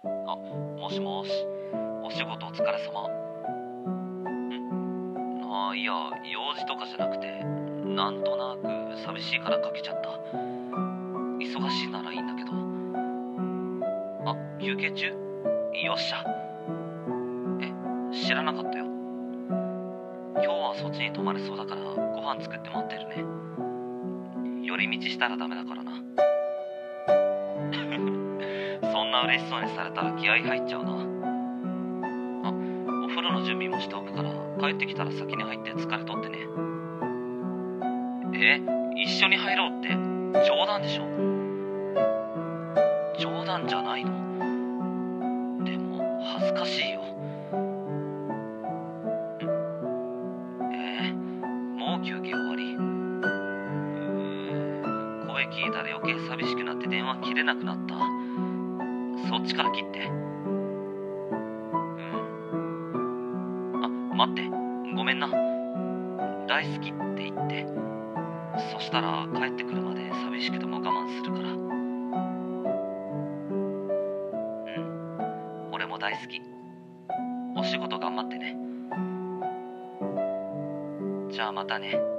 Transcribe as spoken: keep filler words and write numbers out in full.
あ、もしもし。お仕事お疲れ様。んあ、いや、用事とかじゃなくて、なんとなく寂しいからかけちゃった。忙しいならいいんだけど。あ、休憩中？よっしゃ。え、知らなかったよ。今日はそっちに泊まれそうだからご飯作って待ってるね。寄り道したらダメだからな。そんな嬉しそうにされたら気合入っちゃうな。あ、お風呂の準備もしておくから帰ってきたら先に入って疲れとってね。え、一緒に入ろうって冗談でしょ？冗談じゃないの？でも恥ずかしいよ。えー、もう休憩終わり？うー声聞いたら余計寂しくなって電話切れなくなった。そっちから切って。うん。あ、待って。ごめんな。大好きって言って。そしたら帰ってくるまで寂しくても我慢するから。うん。俺も大好き。お仕事頑張ってね。じゃあまたね。